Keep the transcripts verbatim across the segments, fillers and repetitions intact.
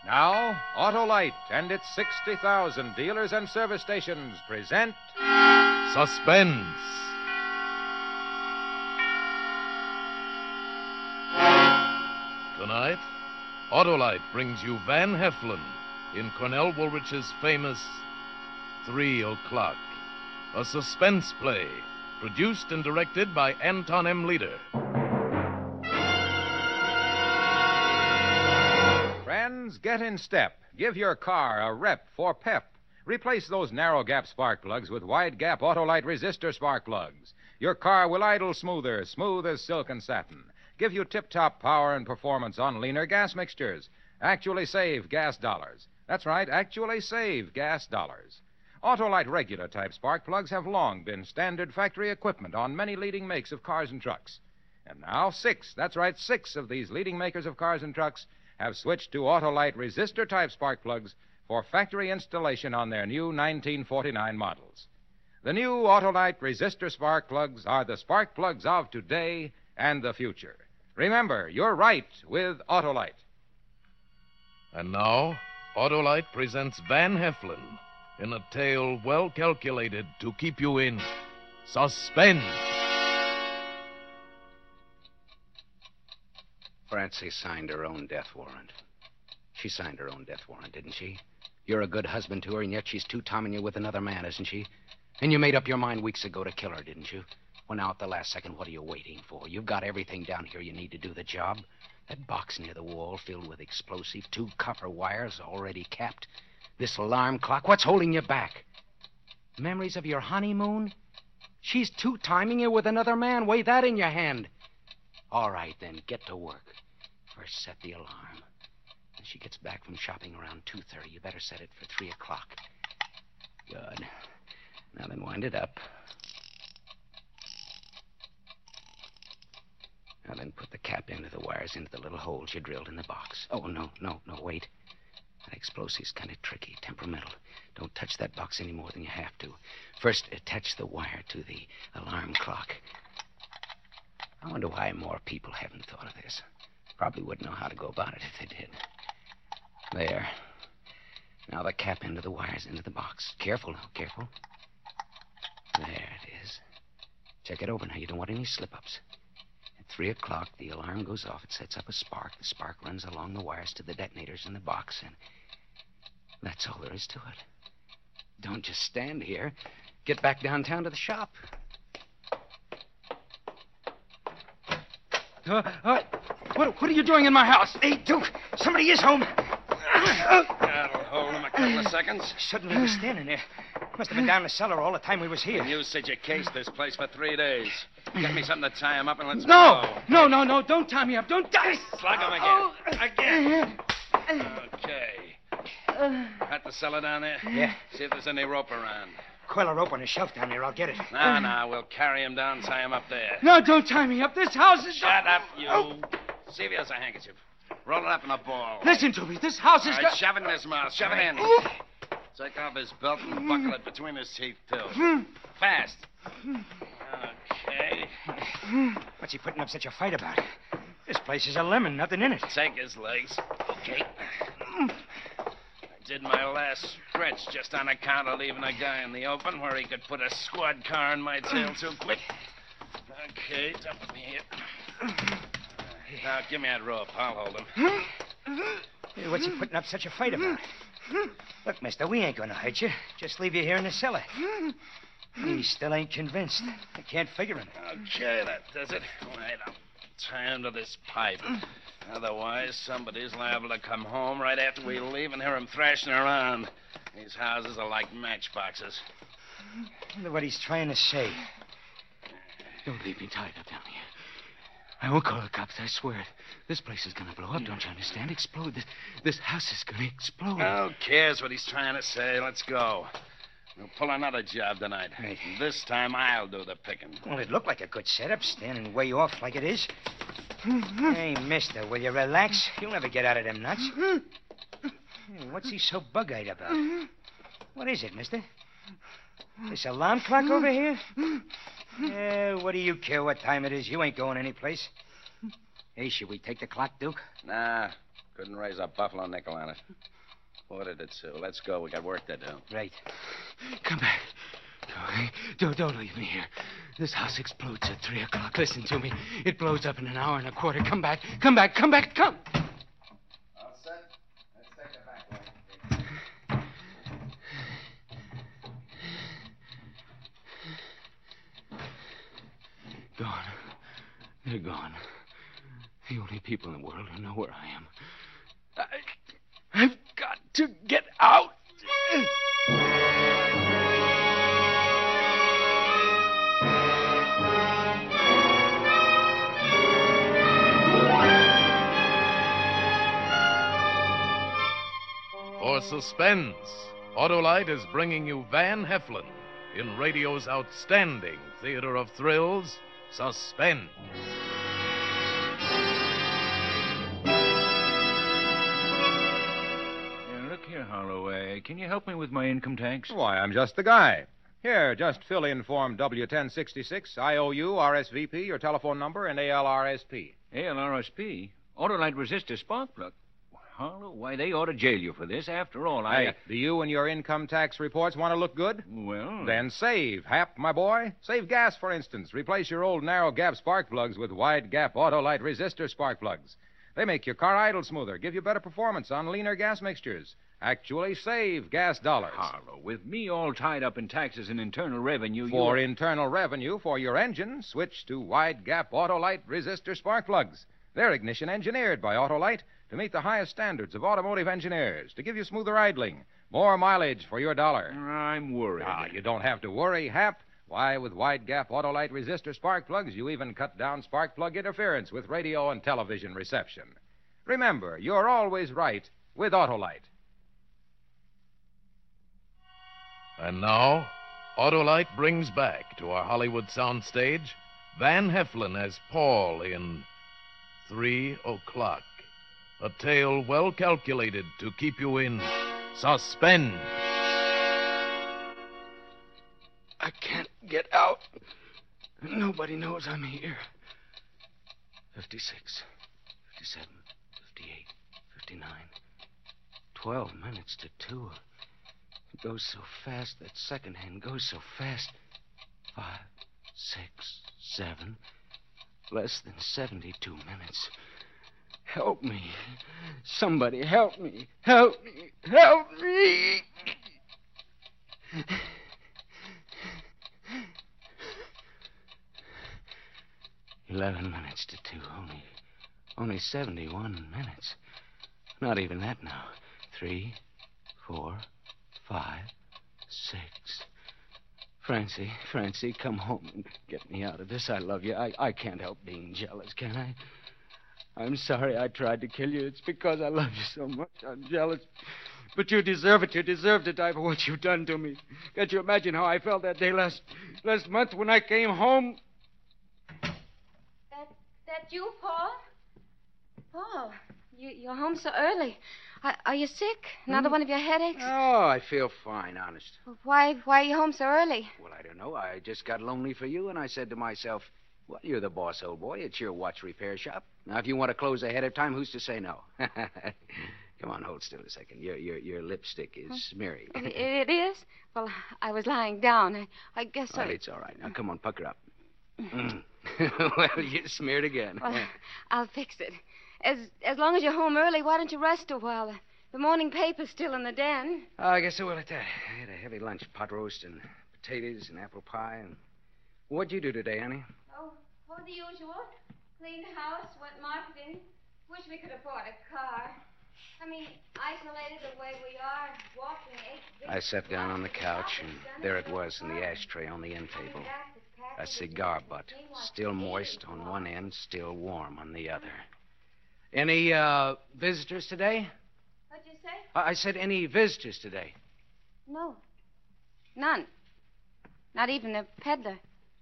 Now, Autolite and its sixty thousand dealers and service stations present Suspense. Tonight, Autolite brings you Van Heflin in Cornell Woolrich's famous Three O'Clock, a suspense play produced and directed by Anton M. Leader. Friends, get in step. Give your car a rep for pep. Replace those narrow gap spark plugs with wide gap Autolite resistor spark plugs. Your car will idle smoother, smooth as silk and satin. Give you tip-top power and performance on leaner gas mixtures. Actually save gas dollars. That's right, actually save gas dollars. Autolite regular type spark plugs have long been standard factory equipment on many leading makes of cars and trucks. And now six, that's right, six of these leading makers of cars and trucks have switched to Autolite resistor type spark plugs for factory installation on their new nineteen forty-nine models. The new Autolite resistor spark plugs are the spark plugs of today and the future. Remember, you're right with Autolite. And now, Autolite presents Van Heflin in a tale well calculated to keep you in suspense. Francie signed her own death warrant. She signed her own death warrant, didn't she? You're a good husband to her, and yet she's two-timing you with another man, isn't she? And you made up your mind weeks ago to kill her, didn't you? Well, now, at the last second, what are you waiting for? You've got everything down here you need to do the job. That box near the wall filled with explosive, two copper wires already capped. This alarm clock, what's holding you back? Memories of your honeymoon? She's two-timing you with another man. Weigh that in your hand. All right, then, get to work. First, set the alarm. When she gets back from shopping around two thirty, you better set it for three o'clock. Good. Now then, wind it up. Now then, put the cap end of the wires into the little holes you drilled in the box. Oh, no, no, no, wait. That explosive's kind of tricky, temperamental. Don't touch that box any more than you have to. First, attach the wire to the alarm clock. I wonder why more people haven't thought of this. Probably wouldn't know how to go about it if they did. There. Now the cap end of the wires into the box. Careful now, careful. There it is. Check it over now. You don't want any slip-ups. At three o'clock, the alarm goes off. It sets up a spark. The spark runs along the wires to the detonators in the box, and that's all there is to it. Don't just stand here. Get back downtown to the shop. Uh, uh, what, what are you doing in my house? Hey, Duke, somebody is home. That'll hold him a couple of seconds. Suddenly he was standing there. Must have been down the cellar all the time we was here. And you said you cased this place for three days. Get me something to tie him up and let's No, go. no, no, no, don't tie me up. Don't tie. Slug him again. Again. Okay. Got the cellar down there? Yeah. See if there's any rope around. Coil a rope on a shelf down there. I'll get it. No, no, we'll carry him down and tie him up there. No, don't tie me up. This house is... Shut up, you. Oh. See if he has a handkerchief. Roll it up in a ball. Listen to me. This house All is... right, got... shove it in his mouth. Shove it in. Oh. Take off his belt and buckle it between his teeth, too. Fast. Okay. What's he putting up such a fight about? This place is a lemon, nothing in it. Take his legs. Okay. I did my last stretch just on account of leaving a guy in the open where he could put a squad car in my tail too quick. Okay, dump me here. Now, give me that rope. I'll hold him. Hey, what's he putting up such a fight about? Look, mister, we ain't gonna hurt you. Just leave you here in the cellar. He still ain't convinced. I can't figure him. Okay, that does it. Wait, I'll tie him to this pipe. Otherwise, somebody's liable to come home right after we leave and hear him thrashing around. These houses are like matchboxes. I wonder what he's trying to say. Don't leave me tied up down here. I won't call the cops, I swear it. This place is gonna blow up, don't you understand? Explode. This, this house is gonna explode. Who cares what he's trying to say? Let's go. We'll pull another job tonight. Right. This time I'll do the picking. Well, it looked like a good setup, standing way off like it is. Hey, mister, will you relax? You'll never get out of them nuts. Hey, what's he so bug-eyed about? What is it, mister? This alarm clock over here? Yeah, what do you care what time it is? You ain't going anyplace. Hey, should we take the clock, Duke? Nah, Couldn't raise a buffalo nickel on it. Ordered it, Sue. Let's go. We got work to do. Right. Come back. Go. Don't, don't leave me here. This house explodes at three o'clock. Listen to me. It blows up in an hour and a quarter. Come back. Come back. Come back. Come. All set? Let's take the back way. Gone. They're gone. The only people in the world who know where I am. I, I've got to get out. For suspense, Autolite is bringing you Van Heflin in radio's outstanding theater of thrills, Suspense. Yeah, look here, Holloway. Can you help me with my income tax? Why, I'm just the guy. Here, just fill in Form W ten sixty-six, I O U, R S V P, your telephone number, and A L R S P. A L R S P? Autolite resistor spark plug. Harlow, why, they ought to jail you for this. After all, I... Hey, do you and your income tax reports want to look good? Well... Then save, Hap, my boy. Save gas, for instance. Replace your old narrow gap spark plugs with wide gap Autolite resistor spark plugs. They make your car idle smoother, give you better performance on leaner gas mixtures. Actually save gas dollars. Harlow, with me all tied up in taxes and internal revenue... For you... internal revenue for your engine, switch to wide gap Autolite resistor spark plugs. They're ignition engineered by Autolite to meet the highest standards of automotive engineers, to give you smoother idling, more mileage for your dollar. I'm worried. Ah, you don't have to worry, Hap. Why, with wide gap Autolite resistor spark plugs, you even cut down spark plug interference with radio and television reception. Remember, you're always right with Autolite. And now, Autolite brings back to our Hollywood soundstage Van Heflin as Paul in Three O'Clock. A tale well calculated to keep you in suspense. I can't get out. Nobody knows I'm here. Fifty-six, fifty-seven, fifty-eight, fifty-nine. Twelve minutes to two. It goes so fast. That second hand goes so fast. Five, six, seven. Less than seventy-two minutes. Help me. Somebody help me. Help me. Help me. Eleven minutes to two. Only, only seventy-one minutes. Not even that now. Three, four, five, six. Francie, Francie, come home and get me out of this. I love you. I, I can't help being jealous, can I? I'm sorry I tried to kill you. It's because I love you so much. I'm jealous. But you deserve it. You deserve to die for what you've done to me. Can't you imagine how I felt that day last last month when I came home? That that you, Paul? Paul, you, you're home so early. Are, are you sick? Another Hmm? one of your headaches? Oh, I feel fine, honest. Why why are you home so early? Well, I don't know. I just got lonely for you, and I said to myself, well, you're the boss, old boy. It's your watch repair shop. Now, if you want to close ahead of time, who's to say no? Come on, hold still a second. Your your your lipstick is smeary. It, it is? Well, I was lying down. I, I guess Well, I... it's all right. Now, come on, pucker up. Mm. Well, you smeared again. Well, I'll fix it. As as long as you're home early, why don't you rest a while? The morning paper's still in the den. Oh, I guess I will at that. I had a heavy lunch, pot roast and potatoes and apple pie. And what'd you do today, honey? Oh, oh, the usual. Cleaned the house, went marketing. Wish we could afford a car. I mean, isolated the way we are, walking eight... I sat down on the couch, and there it was in the ashtray on the end table. A cigar butt, still moist on one end, still warm on the other. Any, uh, visitors today? What'd you say? I I said any visitors today. No. None. Not even a peddler.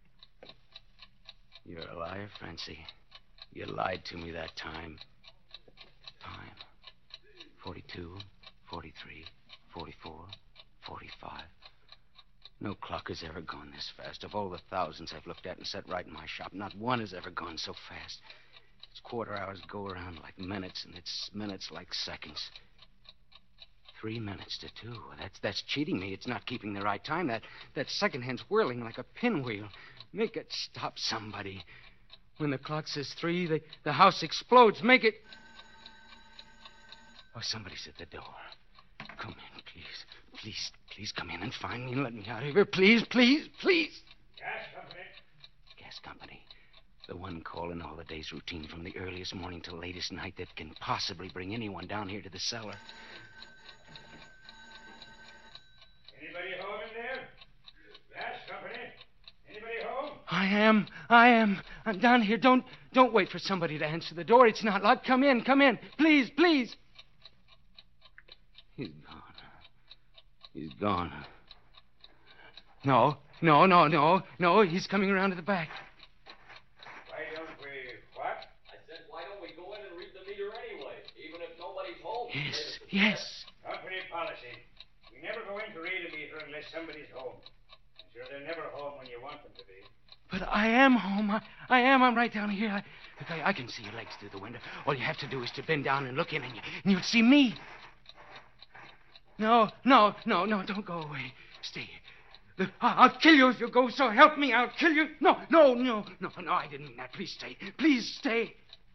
You're a liar, Francie. You lied to me that time. Time. Forty-two, forty-three, forty-four, forty-five. No clock has ever gone this fast. Of all the thousands I've looked at and set right in my shop, not one has ever gone so fast. Its quarter hours go around like minutes, and its minutes like seconds. Three minutes to two. That's that's cheating me. It's not keeping the right time. That that second hand's whirling like a pinwheel. Make it stop, somebody. When the clock says three, the, the house explodes. Make it... Oh, somebody's at the door. Come in, please. Please, please come in and find me and let me out of here. Please, please, please. Gas company. Gas company. The one call in all the day's routine from the earliest morning till latest night that can possibly bring anyone down here to the cellar. Anybody home in there? Gas company. Anybody home? I am. I am. I'm down here. Don't don't wait for somebody to answer the door. It's not locked. Come in. Come in. Please, please. He's gone. He's gone. No, no, no, no, no. He's coming around to the back. Why don't we what? I said, why don't we go in and read the meter anyway, even if nobody's home? Yes, yes. Company policy. We never go in to read a meter unless somebody's home. I'm sure they're never home when you want them to be. But I am home. I, I am. I'm right down here. I, look, I, I can see your legs through the window. All you have to do is to bend down and look in, and, you, and you'll see me. No, no, no, no, don't go away. Stay here. Look, I- I'll kill you if you go, so help me. I'll kill you. No, no, no, no, no, I didn't mean that. Please stay. Please stay.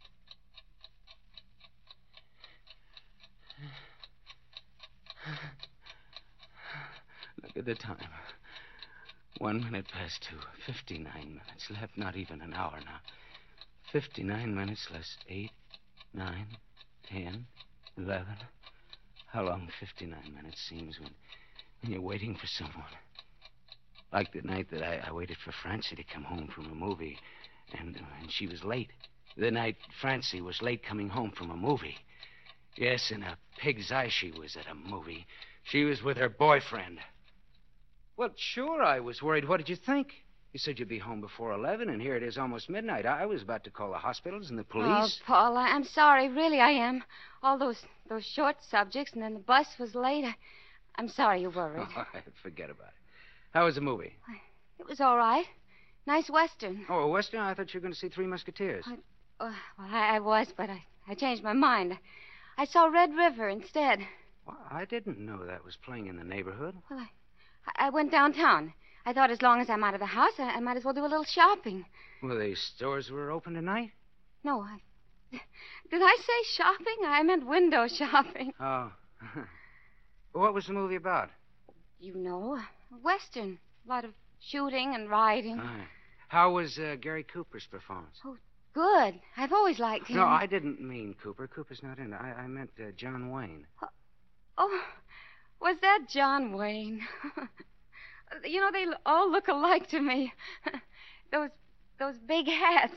Look at the time. One minute past two. Fifty-nine minutes left. Not even an hour now. Fifty-nine minutes less eight, nine, ten, eleven. How long fifty-nine minutes seems when, when you're waiting for someone. Like the night that I, I waited for Francie to come home from a movie, and, and she was late. The night Francie was late coming home from a movie. Yes, in a pig's eye she was at a movie. She was with her boyfriend. Well, sure, I was worried. What did you think? You said you'd be home before eleven, and here it is almost midnight. I, I was about to call the hospitals and the police. Oh, Paul, I- I'm sorry. Really, I am. All those those short subjects, and then the bus was late. I, I'm sorry you worried. Oh, forget about it. How was the movie? It was all right. Nice Western. Oh, a Western? I thought you were going to see Three Musketeers. I, uh, well, I, I was, but I, I changed my mind. I saw Red River instead. Well, I didn't know that was playing in the neighborhood. Well, I, I went downtown. I thought as long as I'm out of the house, I, I might as well do a little shopping. Well, the stores were open tonight? No, I... Did I say shopping? I meant window shopping. Oh. What was the movie about? You know, a Western. A lot of shooting and riding. Ah. How was uh, Gary Cooper's performance? Oh, good. I've always liked him. No, I didn't mean Cooper. Cooper's not in it. I, I meant uh, John Wayne. Oh, was that John Wayne? You know, they all look alike to me. those those big hats.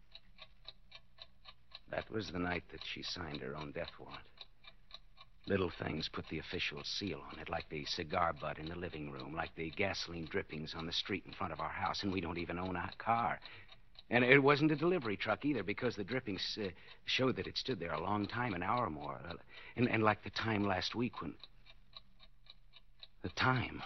That was the night that she signed her own death warrant. Little things put the official seal on it, like the cigar butt in the living room, like the gasoline drippings on the street in front of our house, and we don't even own a car. And it wasn't a delivery truck either, because the drippings uh, showed that it stood there a long time, an hour or more. Uh, and, and like the time last week when... The time...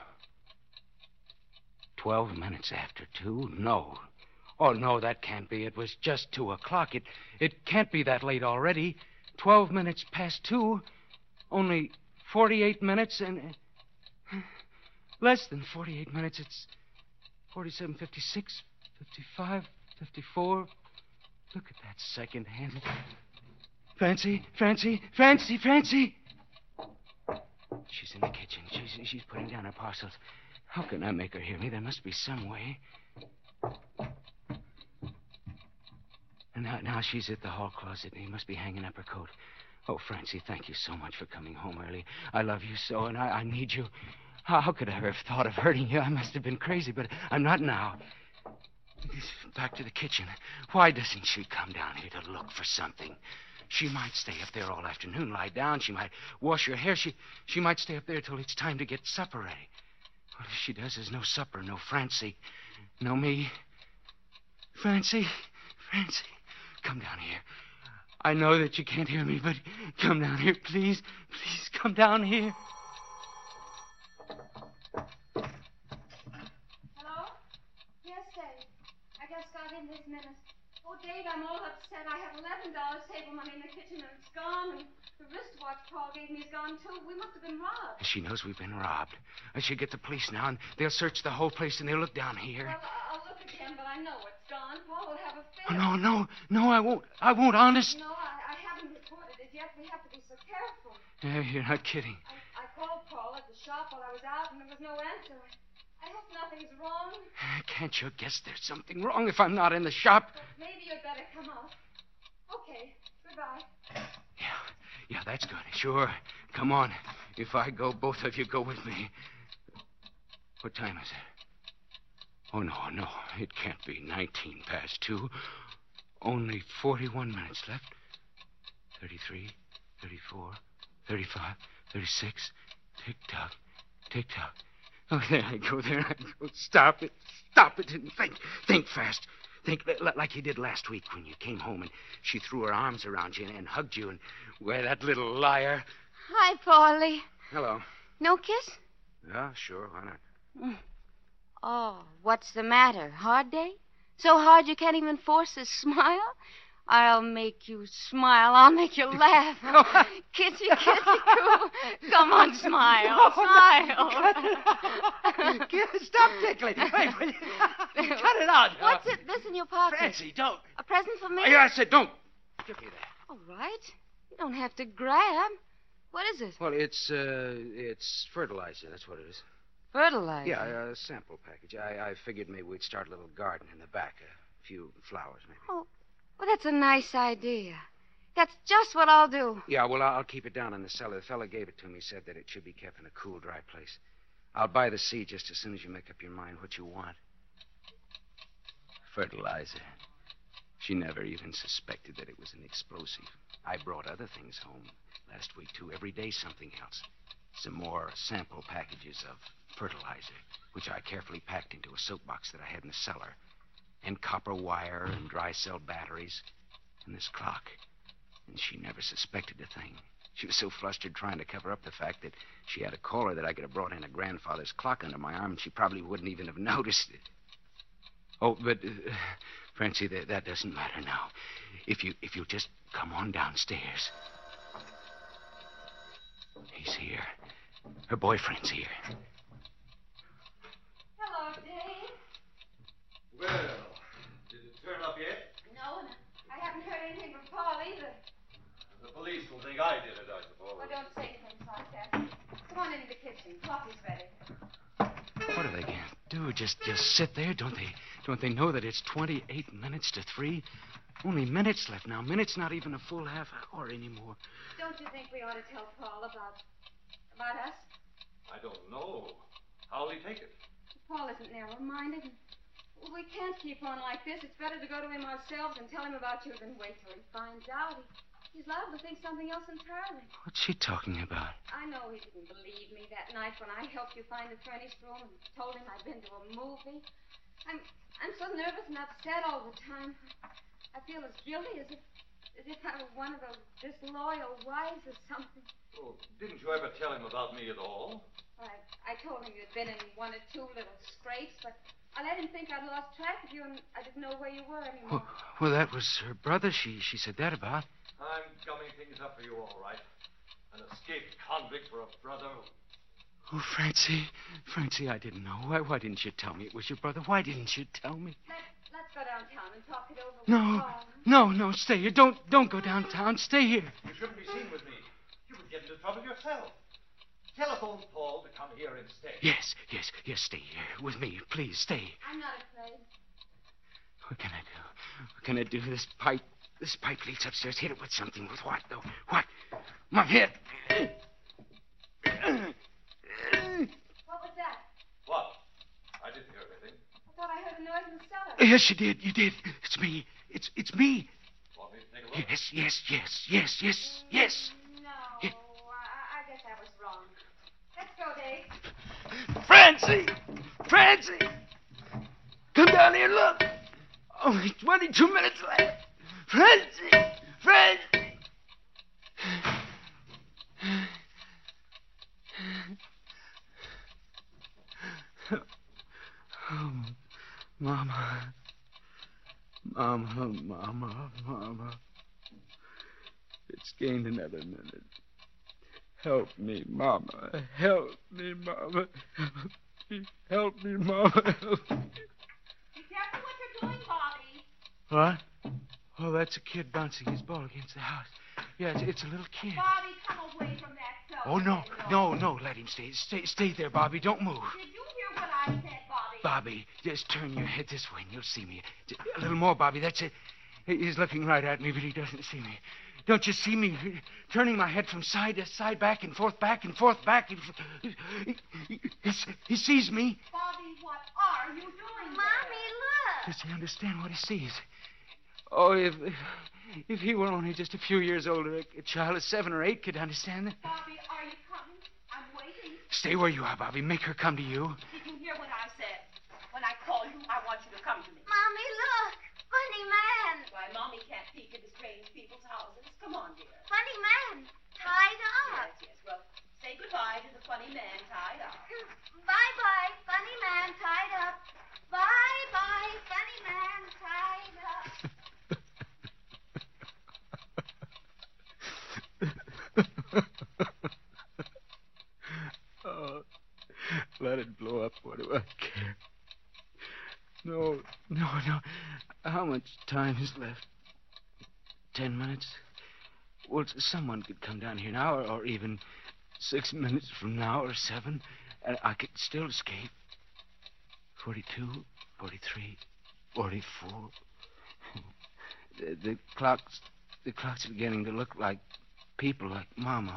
Twelve minutes after two? No. Oh, no, that can't be. It was just two o'clock. It, it can't be that late already. Twelve minutes past two. Only forty-eight minutes and... Uh, less than forty-eight minutes. It's forty-seven, fifty-six, fifty-five, fifty-four. Look at that second hand. Francie, Francie, Francie, Francie! She's in the kitchen. She's, she's putting down her parcels. How can I make her hear me? There must be some way. And now, now she's at the hall closet, and he must be hanging up her coat. Oh, Francie, thank you so much for coming home early. I love you so, and I, I need you. How, how could I have thought of hurting you? I must have been crazy, but I'm not now. Back to the kitchen. Why doesn't she come down here to look for something? She might stay up there all afternoon, lie down. She might wash her hair. She, she might stay up there till it's time to get supper ready. What if she does, there's no supper, no Francie, no me. Francie, Francie, come down here. I know that you can't hear me, but come down here, please. Please, come down here. Hello? Yes, Dave. I just got in this minute. Oh, Dave, I'm all upset. I had eleven dollars table money in the kitchen, and it's gone. And the wristwatch Paul gave me is gone, too. We must have been robbed. She knows we've been robbed. I should get the police now, and they'll search the whole place, and they'll look down here. Well, I'll look again, but I know it's gone. Paul will have a fit. Oh, no, no, no, I won't. I won't, honest. No, I, I haven't reported it yet. We have to be so careful. Uh, you're not kidding. I, I called Paul at the shop while I was out, and there was no answer. I hope nothing's wrong. Can't you guess there's something wrong if I'm not in the shop? But maybe you'd better come out. Okay, goodbye. Yeah, yeah, that's good. Sure. Come on. If I go, both of you go with me. What time is it? Oh, no, no. It can't be nineteen past two. Only forty-one minutes left. thirty-three, thirty-four, thirty-five, thirty-six. Tick-tock, tick-tock. Oh, there I go, there I go. Stop it. Stop it and think. Think fast. Think like you did last week when you came home and she threw her arms around you and, and hugged you and, well, that little liar. Hi, Paulie. Hello. No kiss? Yeah, sure. Why not? Mm. Oh, what's the matter? Hard day? So hard you can't even force a smile? I'll make you smile. I'll make you laugh. Kissy, kissy, coo. Come on, smile. Smile. Stop tickling. Wait, wait. Cut it out. What's it? This in your pocket? Francie, don't. A present for me? Yeah, I said don't. Give me that. All right. You don't have to grab. What is it? Well, it's, uh, it's fertilizer. That's what it is. Fertilizer? Yeah, a sample package. I, I figured maybe we'd start a little garden in the back. A few flowers, maybe. Oh, well, that's a nice idea. That's just what I'll do. Yeah, well, I'll keep it down in the cellar. The fellow gave it to me, said that it should be kept in a cool, dry place. I'll buy the seed just as soon as you make up your mind what you want. Fertilizer. She never even suspected that it was an explosive. I brought other things home last week, too. Every day, something else. Some more sample packages of fertilizer, which I carefully packed into a soapbox that I had in the cellar. And copper wire and dry cell batteries. And this clock. And she never suspected a thing. She was so flustered trying to cover up the fact that she had a caller that I could have brought in a grandfather's clock under my arm, and she probably wouldn't even have noticed it. Oh, but, uh, Francie, that, that doesn't matter now. If you if you just come on downstairs. He's here. Her boyfriend's here. Hello, Dave. Well, did it turn up yet? No, and I haven't heard anything from Paul either. The police will think I did it, I suppose. Well, don't say things like that. Come on into the kitchen. Coffee's ready. What are they going to do? Just just sit there? Don't they don't they know that it's twenty-eight minutes to three? Only minutes left now. Minutes, not even a full half hour anymore. Don't you think we ought to tell Paul about about us? I don't know. How'll he take it? Paul isn't narrow-minded. We can't keep on like this. It's better to go to him ourselves and tell him about you than wait till he finds out. He, he's liable to think something else entirely. What's she talking about? I know he didn't believe me that night when I helped you find the furnished room and told him I'd been to a movie. I'm I'm so nervous and upset all the time. I feel as guilty as if as if I were one of those disloyal wives or something. Oh, didn't you ever tell him about me at all? I I told him you'd been in one or two little scrapes, but I let him think I'd lost track of you and I didn't know where you were anymore. Well, well that was her brother she she said that about. I'm gumming things up for you all right. An escaped convict for a brother. Oh, Francie, Francie, I didn't know. Why, why didn't you tell me it was your brother? Why didn't you tell me? Let, let's go downtown and talk it over. No, with Paul. no, no, stay here. Don't, don't go downtown. Stay here. You shouldn't be seen with me. You would get into trouble yourself. Telephone Paul to come here instead. Yes, yes, yes, stay here with me. Please, stay. I'm not afraid. What can I do? What can I do? This pipe, this pipe leads upstairs. Hit it with something. With what, though? What? My head. What was that? What? I didn't hear anything. I thought I heard a noise in the cellar. Yes, you did. You did. It's me. It's it's me. Want me to take a look? Yes, yes, yes, yes, yes, yes. No, Yeah. I, I guess I was wrong. Let's go, Dave. Francie! Francie! Come down here and look. Only twenty-two minutes left. Francie! Francie! Oh, Mama. Mama, Mama, Mama. It's gained another minute. Help me, Mama. Help me, Mama. Help me, Help me Mama. Help me. Be careful what you're doing, Bobby. What? Oh, that's a kid bouncing his ball against the house. Yeah, it's, it's a little kid. Bobby, come away from that cell. Oh, no, no, no, let him stay. Stay stay there, Bobby. Don't move. Did you hear what I said, Bobby? Bobby, just turn your head this way and you'll see me. Just a little more, Bobby. That's it. He's looking right at me, but he doesn't see me. Don't you see me turning my head from side to side, back and forth, back and forth, back and forth? He, he, he, he sees me. Bobby, what are you doing? Mommy, look. Does he understand what he sees? Oh, if if he were only just a few years older, a child of seven or eight could understand that. Bobby, are you coming? I'm waiting. Stay where you are, Bobby. Make her come to you. Did you hear what I said? When I call you, I want you to come to me. Mommy, look. Funny man. Why, Mommy can't peek into strange people's houses. Come on, dear. Funny man. Tied up. Yes, yes. Well, say goodbye to the funny man tied up. Bye-bye, funny man tied up. Bye-bye, funny man tied up. Oh, let it blow up. What do I care? No, no, no. How much time is left? Ten minutes? Well, someone could come down here now, or, or even six minutes from now, or seven, and I could still escape. Forty-two, forty-three, forty-four. The, the clocks, the clocks are beginning to look like people, like Mama.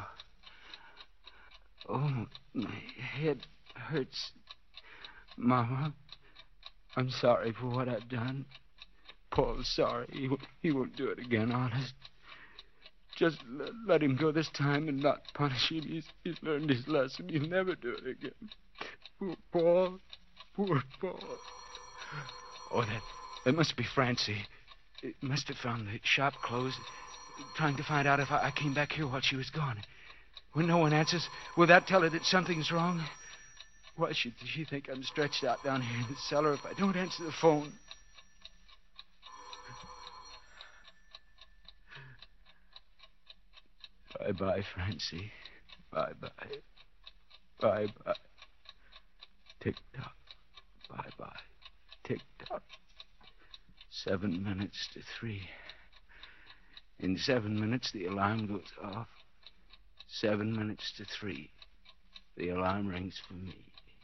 Oh, my head hurts. Mama, I'm sorry for what I've done. Paul's sorry. He, he won't do it again, honest. Just let, let him go this time and not punish him. He's, he's learned his lesson. He'll never do it again. Poor Paul. Poor Paul. Oh, that, that must be Francie. It must have found the shop closed, trying to find out if I, I came back here while she was gone. When no one answers, will that tell her that something's wrong? Why should she think I'm stretched out down here in the cellar if I don't answer the phone? Bye-bye, Francie. Bye-bye. Bye-bye. Tick-tock. Bye-bye. Tick-tock. Seven minutes to three. In seven minutes, the alarm goes off. Seven minutes to three. The alarm rings for me.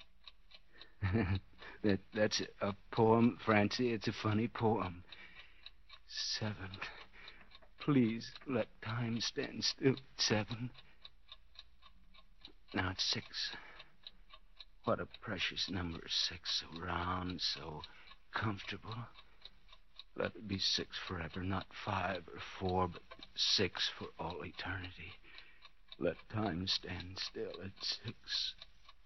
that That's a poem, Francie. It's a funny poem. Seven. Please let time stand still. Seven. Now it's six. What a precious number, six. So round, so comfortable. Let it be six forever, not five or four, but six for all eternity. Let time stand still at six.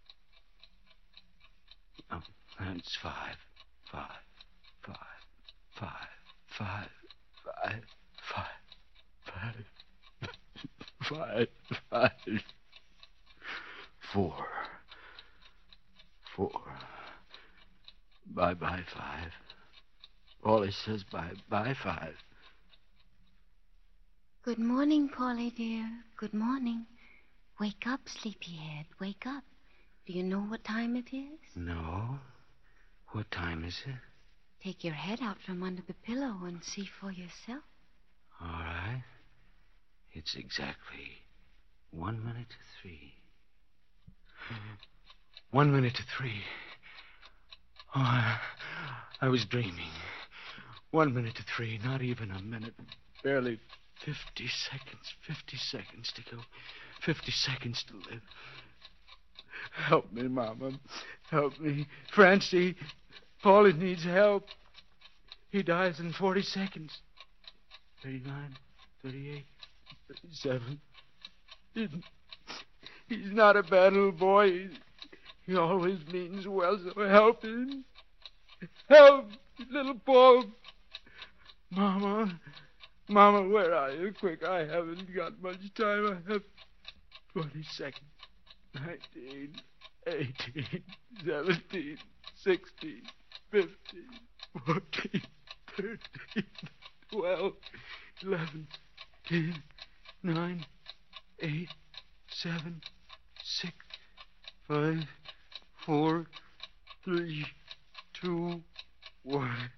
Oh, that's five. Five. Five. Five. Five. Five. Five. Five. Five. Five. Four. Four. Bye-bye, five. Paulie says bye-bye, five. Good morning, Paulie, dear. Good morning. Wake up, sleepyhead. Wake up. Do you know what time it is? No. What time is it? Take your head out from under the pillow and see for yourself. All right. It's exactly one minute to three. One minute to three. Oh, I, I was dreaming. One minute to three, not even a minute. Barely fifty seconds. Fifty seconds to go. Fifty seconds to live. Help me, Mama. Help me. Francie, Paulie needs help. He dies in forty seconds. Thirty-nine, thirty-eight, thirty-seven. He's, he's not a bad little boy. He, he always means well, so help him. Help, little Paul. Mama, Mama, where are you? Quick, I haven't got much time. I have twenty seconds. Nineteen, eighteen, seventeen, sixteen, fifteen, fourteen, thirteen, twelve, eleven, ten, nine, eight, seven, six, five, four, three, two, one.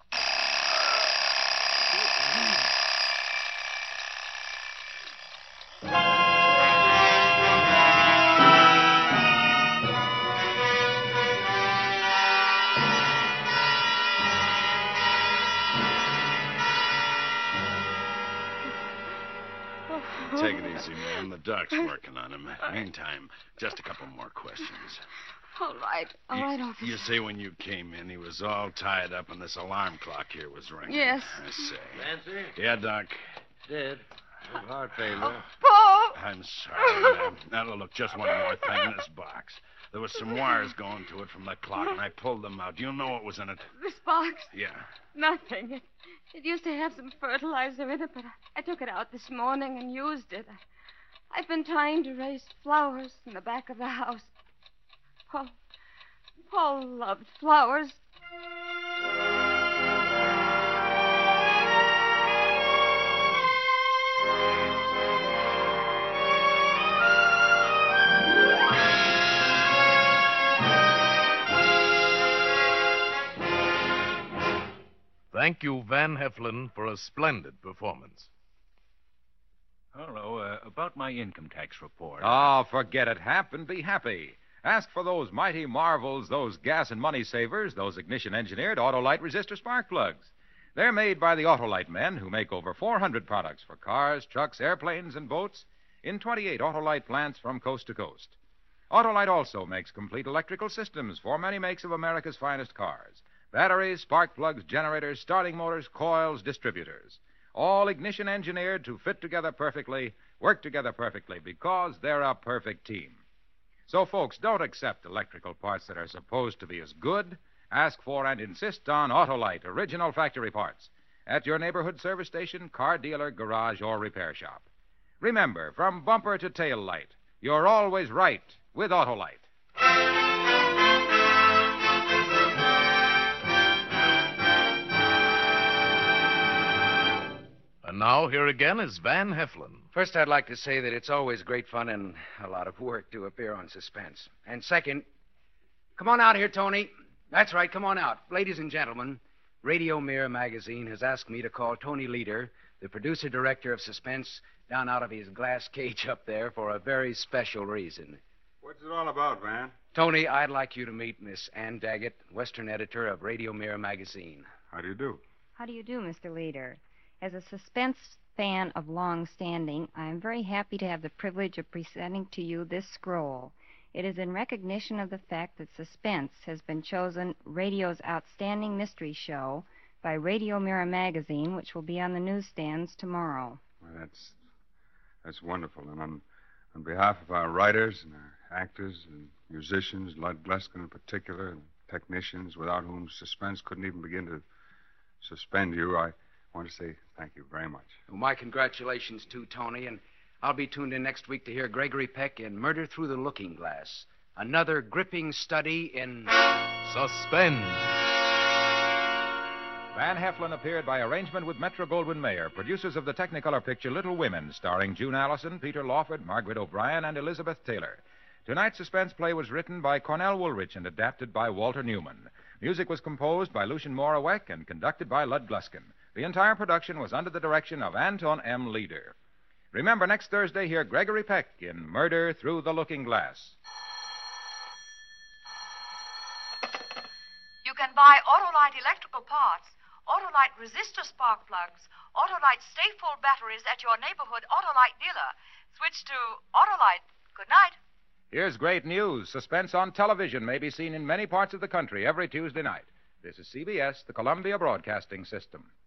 Take it easy, ma'am. The doc's working on him. Meantime, just a couple more questions. All right. All you, right, officer. You say when you came in, he was all tied up and this alarm clock here was ringing. Yes. I say. Nancy? Yeah, Doc. Dead. With heart failure. Paul! I'm sorry, ma'am. Now, look, just one more thing in this box. There was some wires going to it from the clock, and I pulled them out. Do you know what was in it? This box? Yeah. Nothing. It, it used to have some fertilizer in it, but I, I took it out this morning and used it. I, I've been trying to raise flowers in the back of the house. Paul, Paul loved flowers. Thank you, Van Heflin, for a splendid performance. Hello, uh, about my income tax report. Oh, forget it, Hap, and be happy. Ask for those mighty marvels, those gas and money savers, those ignition-engineered Autolite resistor spark plugs. They're made by the Autolite men, who make over four hundred products for cars, trucks, airplanes, and boats in twenty-eight Autolite plants from coast to coast. Autolite also makes complete electrical systems for many makes of America's finest cars. Batteries, spark plugs, generators, starting motors, coils, distributors. All ignition engineered to fit together perfectly, work together perfectly, because they're a perfect team. So, folks, don't accept electrical parts that are supposed to be as good. Ask for and insist on Autolite original factory parts at your neighborhood service station, car dealer, garage, or repair shop. Remember, from bumper to tail light, you're always right with Autolite. And now, here again is Van Heflin. First, I'd like to say that it's always great fun and a lot of work to appear on Suspense. And second, come on out here, Tony. That's right, come on out. Ladies and gentlemen, Radio Mirror magazine has asked me to call Tony Leader, the producer-director of Suspense, down out of his glass cage up there for a very special reason. What's it all about, Van? Tony, I'd like you to meet Miss Ann Daggett, Western editor of Radio Mirror magazine. How do you do? How do you do, Mister Leader? As a Suspense fan of long standing, I am very happy to have the privilege of presenting to you this scroll. It is in recognition of the fact that Suspense has been chosen radio's outstanding mystery show by Radio Mirror magazine, which will be on the newsstands tomorrow. Well, that's that's wonderful. And on, on behalf of our writers and our actors and musicians, Lud Gluskin in particular, and technicians without whom Suspense couldn't even begin to suspend you, I want to say thank you very much. Well, my congratulations, too, Tony, and I'll be tuned in next week to hear Gregory Peck in Murder Through the Looking Glass, another gripping study in Suspense. Van Heflin appeared by arrangement with Metro-Goldwyn-Mayer, producers of the Technicolor picture Little Women, starring June Allison, Peter Lawford, Margaret O'Brien, and Elizabeth Taylor. Tonight's suspense play was written by Cornell Woolrich and adapted by Walter Newman. Music was composed by Lucien Morawek and conducted by Lud Gluskin. The entire production was under the direction of Anton M. Leader. Remember, next Thursday, hear Gregory Peck in Murder Through the Looking Glass. You can buy Autolite electrical parts, Autolite resistor spark plugs, Autolite stay-full batteries at your neighborhood Autolite dealer. Switch to Autolite. Good night. Here's great news. Suspense on television may be seen in many parts of the country every Tuesday night. This is C B S, the Columbia Broadcasting System.